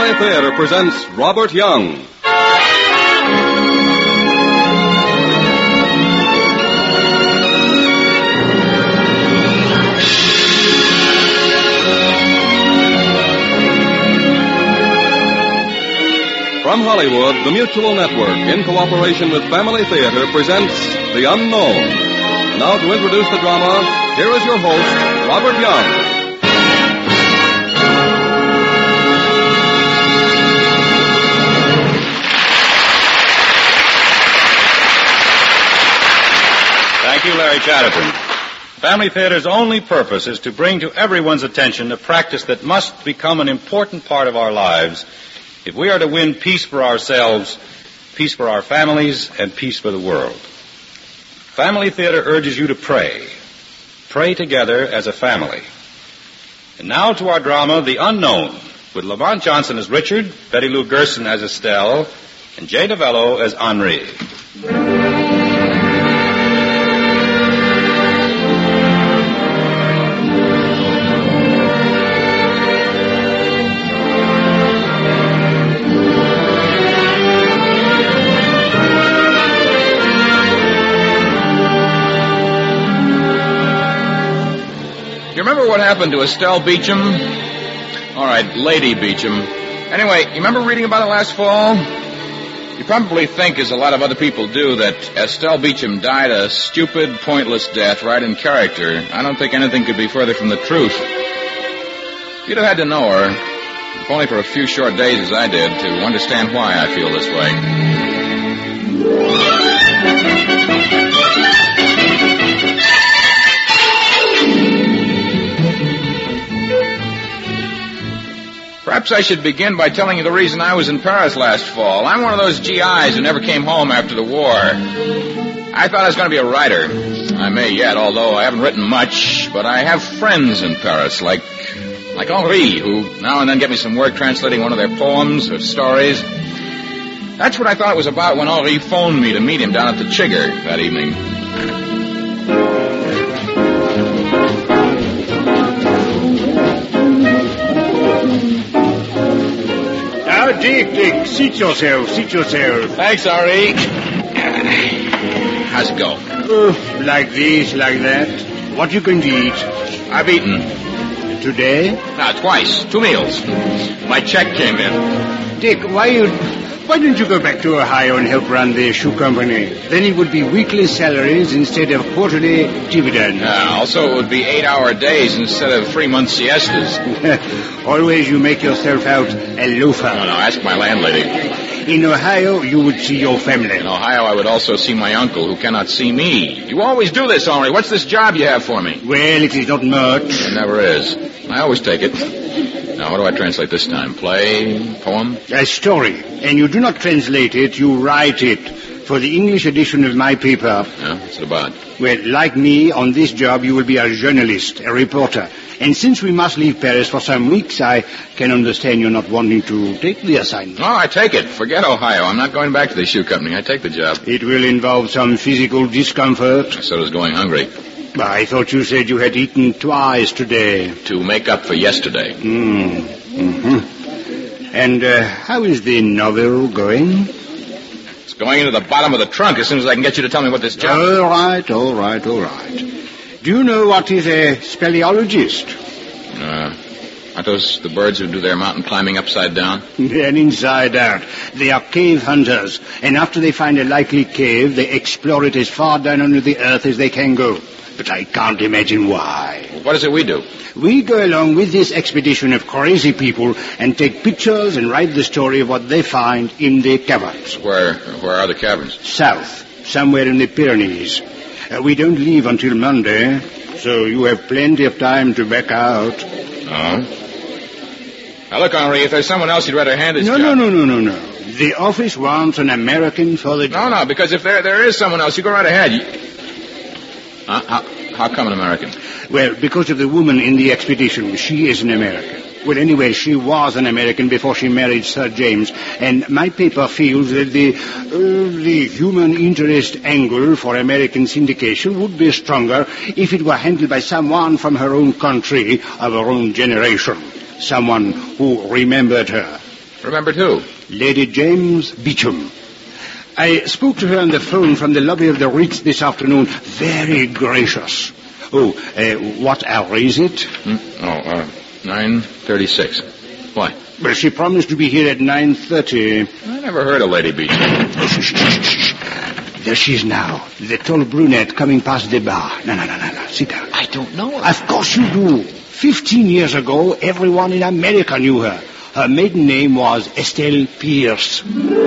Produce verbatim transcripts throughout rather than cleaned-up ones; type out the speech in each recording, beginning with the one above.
Family Theater presents Robert Young. From Hollywood, the Mutual Network, in cooperation with Family Theater, presents The Unknown. Now to introduce the drama, here is your host, Robert Young. Thank you, Larry Chatterton. Family Theater's only purpose is to bring to everyone's attention a practice that must become an important part of our lives if we are to win peace for ourselves, peace for our families, and peace for the world. Family Theater urges you to pray. Pray together as a family. And now to our drama, The Unknown, with Lamont Johnson as Richard, Betty Lou Gerson as Estelle, and Jay Novello as Henri. Remember what happened to Estelle Beecham? All right, Lady Beecham. Anyway, you remember reading about it last fall? You probably think, as a lot of other people do, that Estelle Beecham died a stupid, pointless death right in character. I don't think anything could be further from the truth. You'd have had to know her, if only for a few short days as I did, to understand why I feel this way. Perhaps I should begin by telling you the reason I was in Paris last fall. I'm one of those G Is who never came home after the war. I thought I was going to be a writer. I may yet, although I haven't written much, but I have friends in Paris, like like Henri, who now and then get me some work translating one of their poems or stories. That's what I thought it was about when Henri phoned me to meet him down at the Chigger that evening. Dick, Dick, seat yourself, seat yourself. Thanks, Henri. How's it go? Oh, like this, like that. What you going to eat? I've eaten. Today? No, twice. Two meals. My check came in. Dick, why you... Why don't you go back to Ohio and help run the shoe company? Then it would be weekly salaries instead of quarterly dividends. Uh, also, it would be eight-hour days instead of three-month siestas. Always you make yourself out a loafer. No, no, ask my landlady. In Ohio, you would see your family. In Ohio, I would also see my uncle, who cannot see me. You always do this, Henri. What's this job you have for me? Well, it is not much. It never is. I always take it. Now, what do I translate this time? Play? Poem? A story. And you do not translate it, you write it. For the English edition of my paper. Yeah, what's it about? Well, like me, on this job, you will be a journalist, a reporter. And since we must leave Paris for some weeks, I can understand you're not wanting to take the assignment. No, I take it. Forget Ohio. I'm not going back to the shoe company. I take the job. It will involve some physical discomfort. So does going hungry. I thought you said you had eaten twice today. To make up for yesterday. Mm. Mm-hmm. And uh, how is the novel going? It's going into the bottom of the trunk as soon as I can get you to tell me what this job is. All right, all right, all right. Do you know what is a speleologist? Uh, aren't those the birds who do their mountain climbing upside down? Then inside out. They are cave hunters. And after they find a likely cave, they explore it as far down under the earth as they can go. But I can't imagine why. What is it we do? We go along with this expedition of crazy people and take pictures and write the story of what they find in the caverns. Where where are the caverns? South, somewhere in the Pyrenees. Uh, we don't leave until Monday, so you have plenty of time to back out. Oh? Now look, Henri, if there's someone else you'd rather hand this no, job... No, no, no, no, no, no. The office wants an American for the job. No, no, because if there there is someone else, you go right ahead. You... Uh, how, how come an American? Well, because of the woman in the expedition. She is an American. Well, anyway, she was an American before she married Sir James. And my paper feels that the, uh, the human interest angle for American syndication would be stronger if it were handled by someone from her own country, of her own generation. Someone who remembered her. Remembered who? Lady James Beecham. I spoke to her on the phone from the lobby of the Ritz this afternoon. Very gracious. Oh, uh, what hour is it? Hmm? Oh, uh, nine thirty-six. Why? Well, she promised to be here at nine thirty. I never heard of Lady Beecham. Oh, shh, shh, shh, shh. There she is now, the tall brunette coming past the bar. No, no, no, no, no. Sit down. I don't know her. Of course you do. Fifteen years ago, everyone in America knew her. Her maiden name was Estelle Pierce.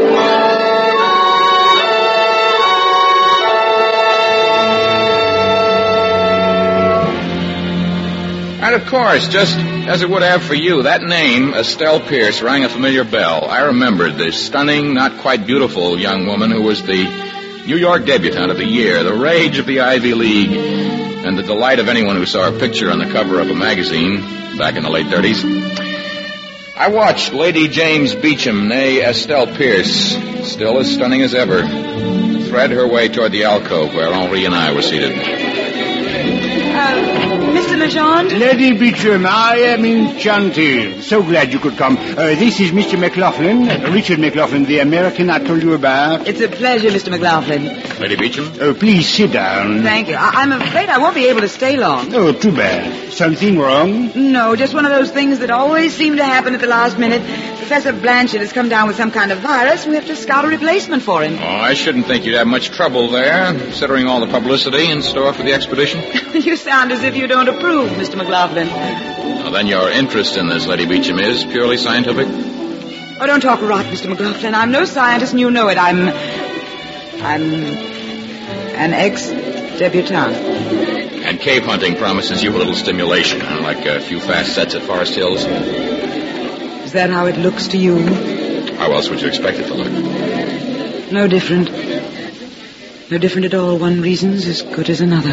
And of course, just as it would have for you, that name, Estelle Pierce, rang a familiar bell. I remembered the stunning, not quite beautiful young woman who was the New York debutante of the year, the rage of the Ivy League, and the delight of anyone who saw her picture on the cover of a magazine back in the late thirties. I watched Lady James Beecham, née Estelle Pierce, still as stunning as ever, thread her way toward the alcove where Henri and I were seated. Uh, Mister Legendre? Lady Beecham, I am enchanted. So glad you could come. Uh, this is Mister McLaughlin, Richard McLaughlin, the American I told you about. It's a pleasure, Mister McLaughlin. Lady Beecham? Oh, please sit down. Thank you. I- I'm afraid I won't be able to stay long. Oh, too bad. Something wrong? No, just one of those things that always seem to happen at the last minute. Professor Blanchett has come down with some kind of virus, and we have to scout a replacement for him. Oh, I shouldn't think you'd have much trouble there, considering all the publicity in store for the expedition. You sound as if you don't approve, Mister McLaughlin. Well, then your interest in this Lady Beecham is purely scientific? Oh, don't talk rot, Mister McLaughlin. I'm no scientist, and you know it. I'm... I'm... an ex-debutante. And cave hunting promises you a little stimulation, unlike a few fast sets at Forest Hills. Is that how it looks to you? How else would you expect it to look? No different. No different at all. One reason's as good as another.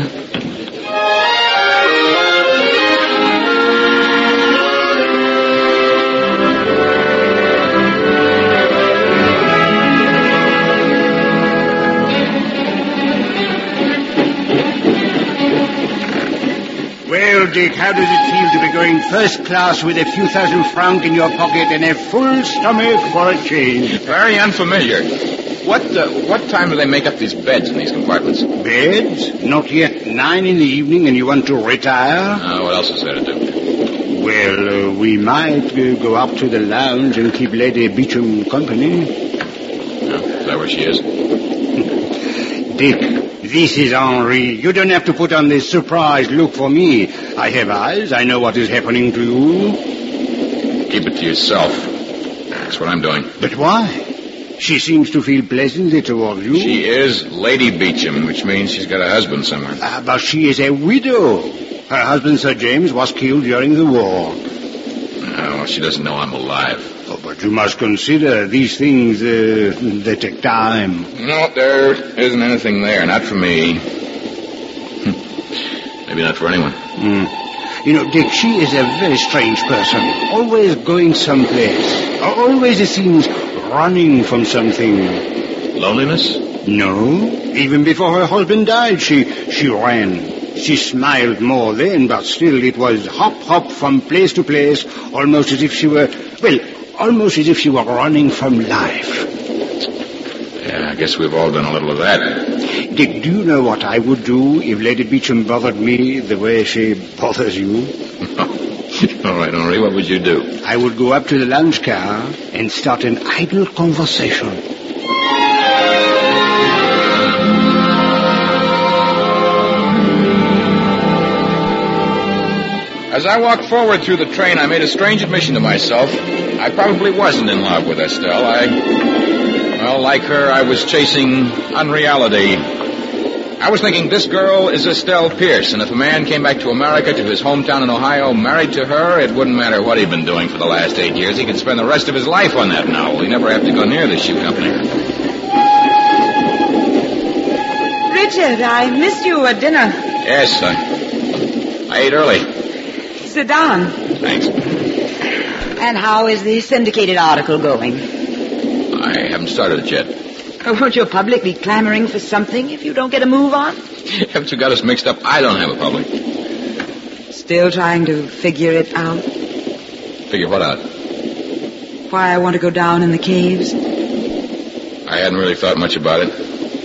Well, Dick, how does it feel to be going first class with a few thousand francs in your pocket and a full stomach for a change? Very unfamiliar. What uh, what time do they make up these beds in these compartments? Beds? Not yet nine in the evening and you want to retire? Uh, what else is there to do? Well, uh, we might uh, go up to the lounge and keep Lady Beecham company. No, is that where she is? Dick, this is Henri. You don't have to put on this surprised look for me. I have eyes. I know what is happening to you. Keep it to yourself. That's what I'm doing. But why? She seems to feel pleasantly toward you. She is Lady Beecham, which means she's got a husband somewhere. Ah, but she is a widow. Her husband, Sir James, was killed during the war. No, she doesn't know I'm alive. Oh, but you must consider these things, uh, they take time. No, there isn't anything there. Not for me. Maybe not for anyone. Mm. You know, Dick, she is a very strange person. Always going someplace. Always, it seems, running from something. Loneliness? No. Even before her husband died, she, she ran. She smiled more then, but still it was hop, hop from place to place, almost as if she were, well, almost as if she were running from life. Yeah, I guess we've all done a little of that. Dick, do you know what I would do if Lady Beecham bothered me the way she bothers you? All right, Henri, what would you do? I would go up to the lounge car and start an idle conversation. As I walked forward through the train, I made a strange admission to myself. I probably wasn't in love with Estelle. I, well, like her, I was chasing unreality. I was thinking, this girl is Estelle Pierce, and if a man came back to America, to his hometown in Ohio, married to her, it wouldn't matter what he'd been doing for the last eight years. He could spend the rest of his life on that novel. He'd never have to go near the shoe company. Richard, I missed you at dinner. Yes, I, I ate early. Sit down. Thanks. And how is the syndicated article going? I haven't started it yet. Oh, won't your public be clamoring for something if you don't get a move on? Haven't you got us mixed up? I don't have a public. Still trying to figure it out? Figure what out? why I want to go down in the caves? I hadn't really thought much about it.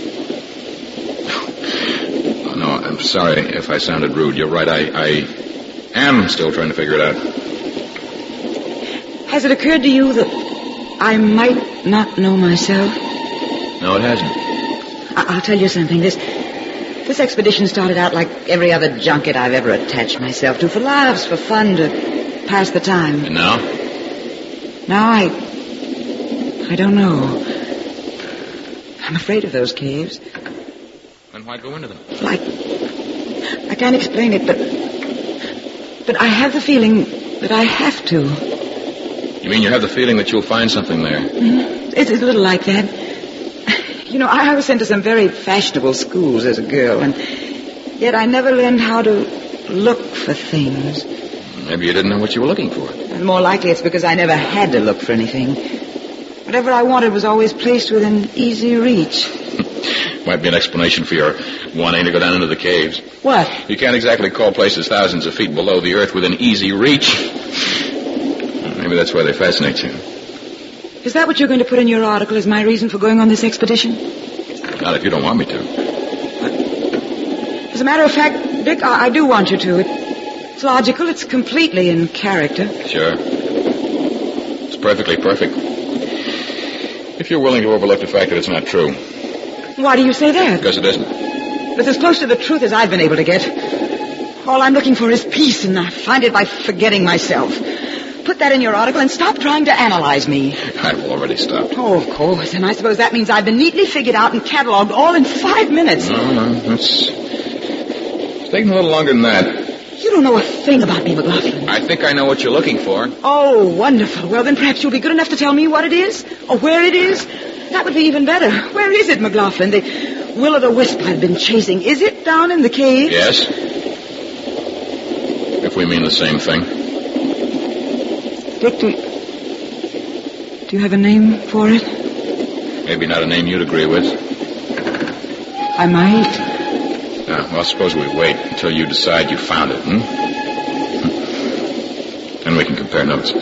Oh, no, I'm sorry if I sounded rude. You're right. I, I am still trying to figure it out. Has it occurred to you that I might not know myself? No, it hasn't. I- I'll tell you something. This this expedition started out like every other junket I've ever attached myself to, for laughs, for fun, to pass the time. And now? Now I... I don't know. I'm afraid of those caves. Then why go into them? Like... I can't explain it, but... But I have the feeling that I have to. You mean you have the feeling that you'll find something there? Mm-hmm. It's a little like that. You know, I was sent to some very fashionable schools as a girl, and yet I never learned how to look for things. Maybe you didn't know what you were looking for. And more likely it's because I never had to look for anything. Whatever I wanted was always placed within easy reach. Might be an explanation for your wanting to go down into the caves. What? You can't exactly call places thousands of feet below the earth within easy reach. Maybe that's why they fascinate you. Is that what you're going to put in your article as my reason for going on this expedition? Not if you don't want me to. As a matter of fact, Dick, I, I do want you to. It, it's logical. It's completely in character. Sure. It's perfectly perfect. If you're willing to overlook the fact that it's not true. Why do you say that? Because it isn't. It's as close to the truth as I've been able to get. All I'm looking for is peace, and I find it by forgetting myself. Put that in your article and stop trying to analyze me. I've already stopped. Oh, of course. And I suppose that means I've been neatly figured out and cataloged all in five minutes. No, no, that's... It's taking a little longer than that. You don't know a thing about me, McLaughlin. I think I know what you're looking for. Oh, wonderful. Well, then perhaps you'll be good enough to tell me what it is, or where it is. That would be even better. Where is it, McLaughlin? The will-o'-the-wisp I've been chasing. Is it down in the cave? Yes. If we mean the same thing. Dick, do, do you have a name for it? Maybe not a name you'd agree with. I might. Uh, well, suppose we wait until you decide you found it, hmm? Then we can compare notes.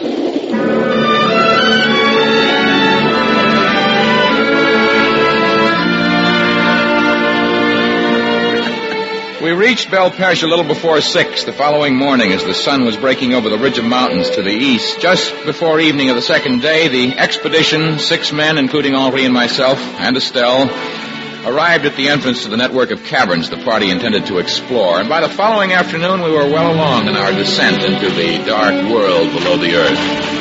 We reached Belpeche a little before six the following morning as the sun was breaking over the ridge of mountains to the east. Just before evening of the second day, the expedition, six men, including Henri and myself, and Estelle, arrived at the entrance to the network of caverns the party intended to explore. And by the following afternoon, we were well along in our descent into the dark world below the earth.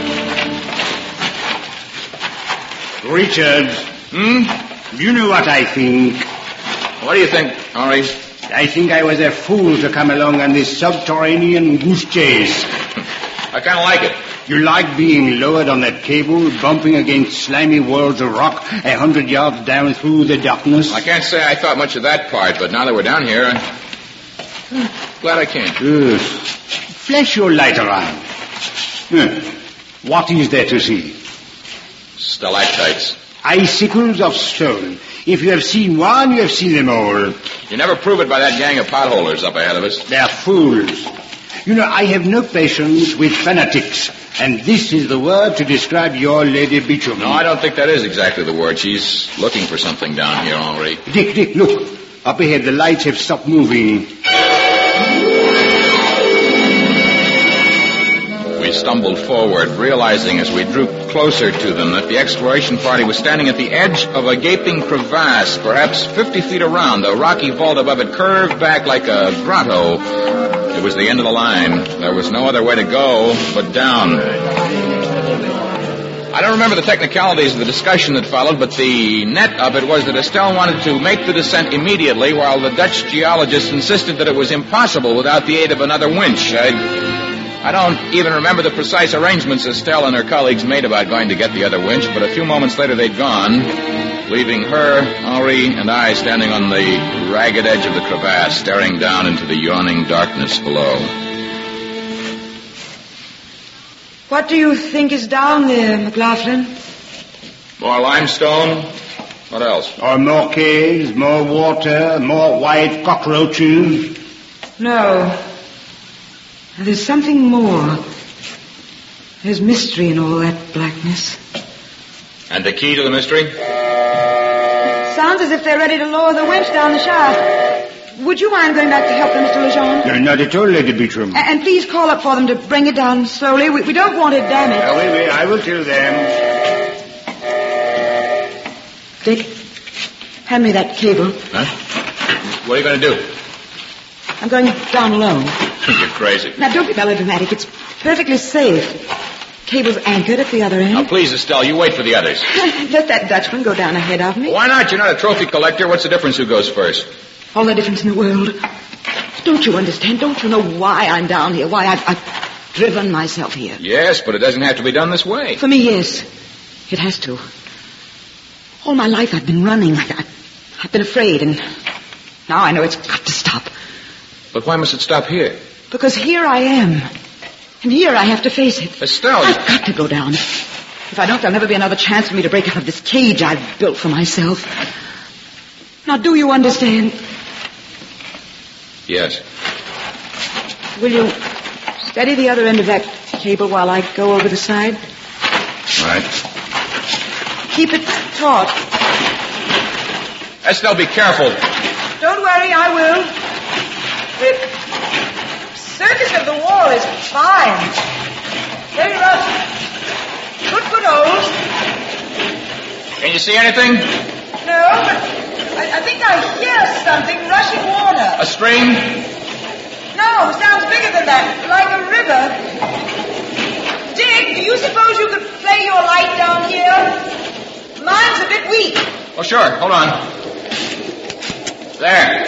Richard. Hmm? Do you know what I think? What do you think, Henri? I think I was a fool to come along on this subterranean goose chase. I kind of like it. You like being lowered on that cable, bumping against slimy walls of rock a hundred yards down through the darkness? I can't say I thought much of that part, but now that we're down here, I'm glad I came. Yes. Flash your light around. Huh. What is there to see? Stalactites. Icicles of stone. If you have seen one, you have seen them all. You never prove it by that gang of potholers up ahead of us. They're fools. You know, I have no patience with fanatics, and this is the word to describe your Lady Beecham. No, I don't think that is exactly the word. She's looking for something down here, Henri. Dick, Dick, look. Up ahead, the lights have stopped moving. We stumbled forward, realizing as we drew closer to them that the exploration party was standing at the edge of a gaping crevasse, perhaps fifty feet around. The rocky vault above it curved back like a grotto. It was the end of the line. There was no other way to go but down. I don't remember the technicalities of the discussion that followed, but the net of it was that Estelle wanted to make the descent immediately, while the Dutch geologist insisted that it was impossible without the aid of another winch. I... I don't even remember the precise arrangements Estelle and her colleagues made about going to get the other winch, but a few moments later they'd gone, leaving her, Henri, and I standing on the ragged edge of the crevasse, staring down into the yawning darkness below. What do you think is down there, McLaughlin? More limestone? What else? Or more caves, more water, more white cockroaches? No. There's something more. There's mystery in all that blackness. And the key to the mystery? Sounds as if they're ready to lower the winch down the shaft. Would you mind going back to help them, Mister Lejeune? Uh, not at all, Lady Beecham. A- and please call up for them to bring it down slowly. We, we don't want it damaged. Uh, wait, wait, I will tell them. Dick, hand me that cable. Huh? What are you going to do? I'm going down alone. You're crazy. Now, don't be melodramatic. It's perfectly safe. Cable's anchored at the other end. Now, please, Estelle, you wait for the others. Let that Dutchman go down ahead of me. Why not? You're not a trophy collector. What's the difference who goes first? All the difference in the world. Don't you understand? Don't you know why I'm down here? Why I've, I've driven myself here? Yes, but it doesn't have to be done this way. For me, yes. It has to. All my life I've been running. I, I, I've been afraid, and now I know it's got to stop. But why must it stop here? Because here I am. And here I have to face it. Estelle! I've got to go down. If I don't, there'll never be another chance for me to break out of this cage I've built for myself. Now, do you understand? Yes. Will you steady the other end of that cable while I go over the side? All right. Keep it taut. Estelle, be careful. Don't worry, I will. The surface of the wall is fine. Very rough. Good footholds. Can you see anything? No, but I, I think I hear something rushing water. A stream? No, sounds bigger than that, like a river. Dick, do you suppose you could play your light down here? Mine's a bit weak. Oh, sure. Hold on. There.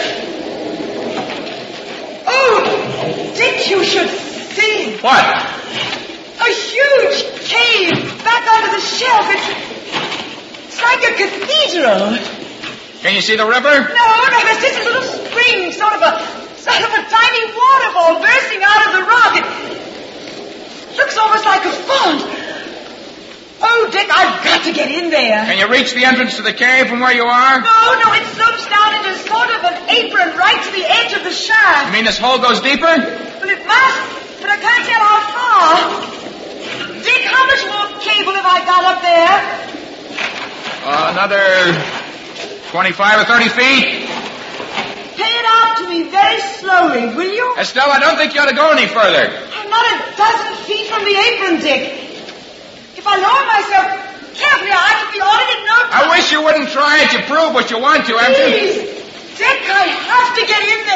Oh, Dick, you should see. What? A huge cave back under the shelf. It's, it's like a cathedral. Can you see the river? No, no, there's just a little spring, sort of a, sort of a tiny waterfall bursting out of the rock. It looks almost like a font. Oh, Dick, I've got to get in there. Can you reach the entrance to the cave from where you are? No, no, it slopes down into sort of an apron right to the edge of the shaft. You mean this hole goes deeper? Well, it must, but I can't tell how far. Dick, how much more cable have I got up there? Uh, another twenty-five or thirty feet. Pay it out to me very slowly, will you? Estelle, I don't think you ought to go any further. I'm not a dozen feet from the apron, Dick. If I lower myself carefully, I can be on it in no time. I wish you wouldn't try it. You prove what you want to, haven't you? Please, Dick, I have to get in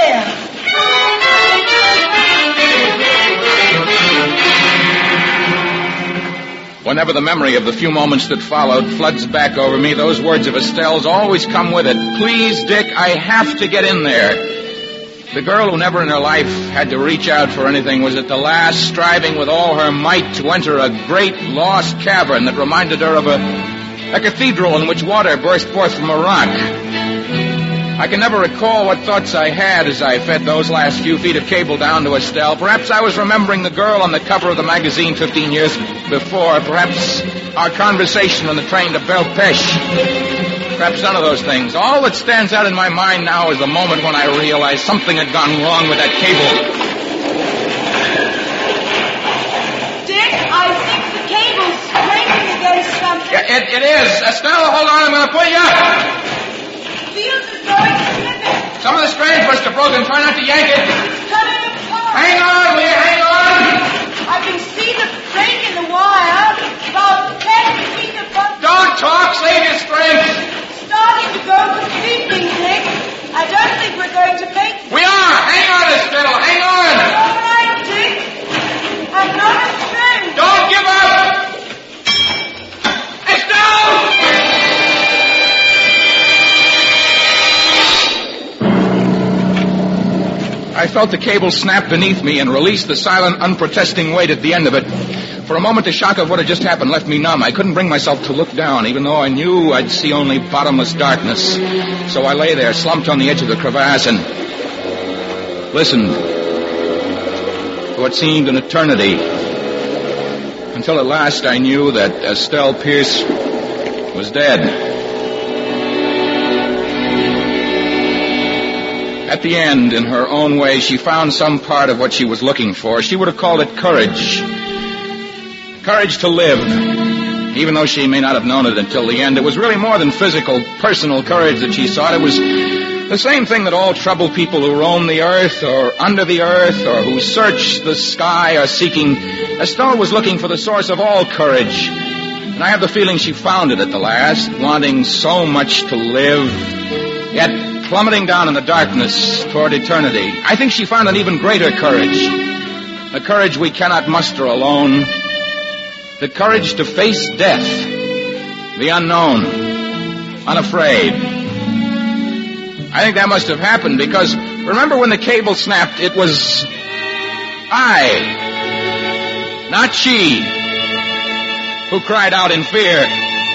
there. Whenever the memory of the few moments that followed floods back over me, those words of Estelle's always come with it. Please, Dick, I have to get in there. The girl who never in her life had to reach out for anything was at the last striving with all her might to enter a great lost cavern that reminded her of a, a cathedral in which water burst forth from a rock. I can never recall what thoughts I had as I fed those last few feet of cable down to Estelle. Perhaps I was remembering the girl on the cover of the magazine fifteen years before. Perhaps our conversation on the train to Belpech. Perhaps none of those things. All that stands out in my mind now is the moment when I realized something had gone wrong with that cable. Dick, I think the cable's scraping against something. Yeah, it, it is. Estelle, hold on. I'm going to pull you up. Feels as though it's slipping. Some of the strands must have broken. Try not to yank it. Coming apart. Hang on, will you? Hang on. I can see the break in the wire about ten feet above. Don't talk. Save your strength. Starting to go completely, Dick. I don't think we're going to make it. We are. Hang on, Estelle. Hang on. All right, Dick. I'm not afraid. Don't give up. Estelle! I felt the cable snap beneath me and released the silent, unprotesting weight at the end of it. For a moment, the shock of what had just happened left me numb. I couldn't bring myself to look down, even though I knew I'd see only bottomless darkness. So I lay there, slumped on the edge of the crevasse, and listened to what seemed an eternity. Until at last I knew that Estelle Pierce was dead. At the end, in her own way, she found some part of what she was looking for. She would have called it courage. Courage to live. even though she may not have known it until the end, it was really more than physical, personal courage that she sought. It was the same thing that all troubled people who roam the earth or under the earth or who search the sky are seeking. Estelle was looking for the source of all courage. And I have the feeling she found it at the last, wanting so much to live, yet plummeting down in the darkness toward eternity. I think she found an even greater courage, a courage we cannot muster alone, the courage to face death, the unknown, unafraid. I think that must have happened because, remember when the cable snapped, it was I, not she, who cried out in fear.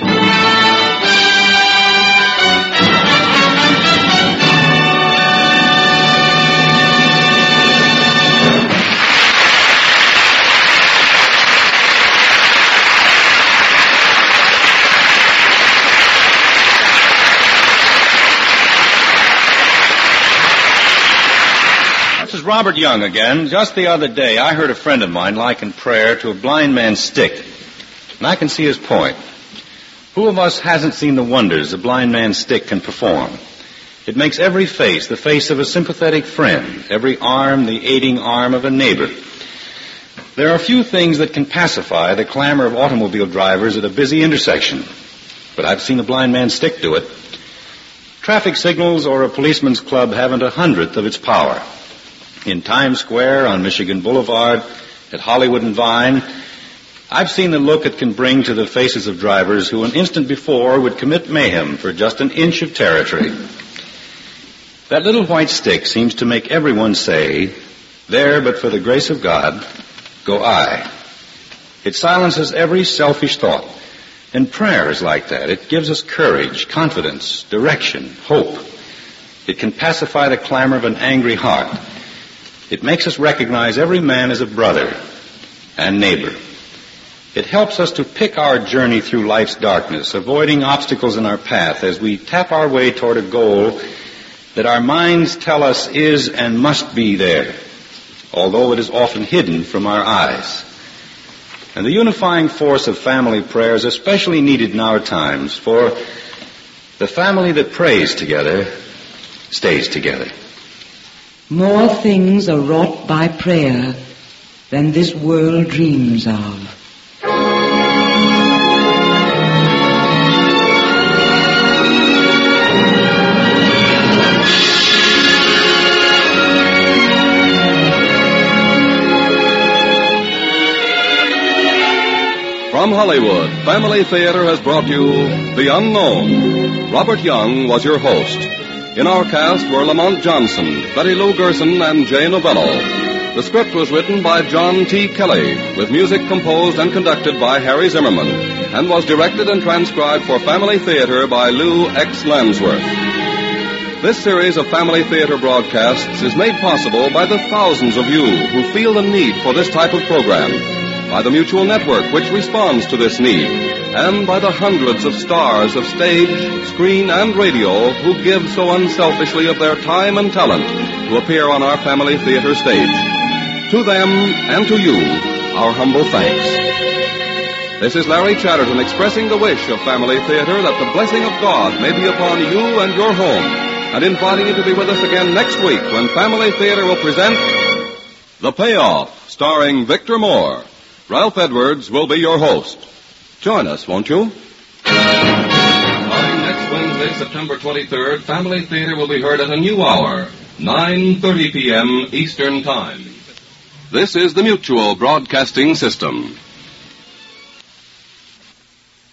This is Robert Young again. Just the other day, I heard a friend of mine liken prayer to a blind man's stick. And I can see his point. Who of us hasn't seen the wonders a blind man's stick can perform? It makes every face the face of a sympathetic friend, every arm the aiding arm of a neighbor. There are few things that can pacify the clamor of automobile drivers at a busy intersection, but I've seen a blind man's stick do it. Traffic signals or a policeman's club haven't a hundredth of its power. In Times Square, on Michigan Boulevard, at Hollywood and Vine, I've seen the look it can bring to the faces of drivers who an instant before would commit mayhem for just an inch of territory. That little white stick seems to make everyone say, "There, but for the grace of God, go I." It silences every selfish thought. And prayer is like that. It gives us courage, confidence, direction, hope. It can pacify the clamor of an angry heart. It makes us recognize every man as a brother and neighbor. It helps us to pick our journey through life's darkness, avoiding obstacles in our path as we tap our way toward a goal that our minds tell us is and must be there, although it is often hidden from our eyes. And the unifying force of family prayer is especially needed in our times, for the family that prays together stays together. More things are wrought by prayer than this world dreams of. From Hollywood, Family Theater has brought you The Unknown. Robert Young was your host. In our cast were Lamont Johnson, Betty Lou Gerson, and Jay Novello. The script was written by John T. Kelly, with music composed and conducted by Harry Zimmerman, and was directed and transcribed for Family Theater by Lou X. Lansworth. This series of Family Theater broadcasts is made possible by the thousands of you who feel the need for this type of program, by the Mutual Network, which responds to this need, and by the hundreds of stars of stage, screen, and radio who give so unselfishly of their time and talent to appear on our Family Theater stage. To them and to you, our humble thanks. This is Larry Chatterton expressing the wish of Family Theater that the blessing of God may be upon you and your home, and inviting you to be with us again next week when Family Theater will present The Payoff, starring Victor Moore. Ralph Edwards will be your host. Join us, won't you? Starting next Wednesday, September twenty-third, Family Theater will be heard at a new hour, nine thirty p.m. Eastern Time. This is the Mutual Broadcasting System.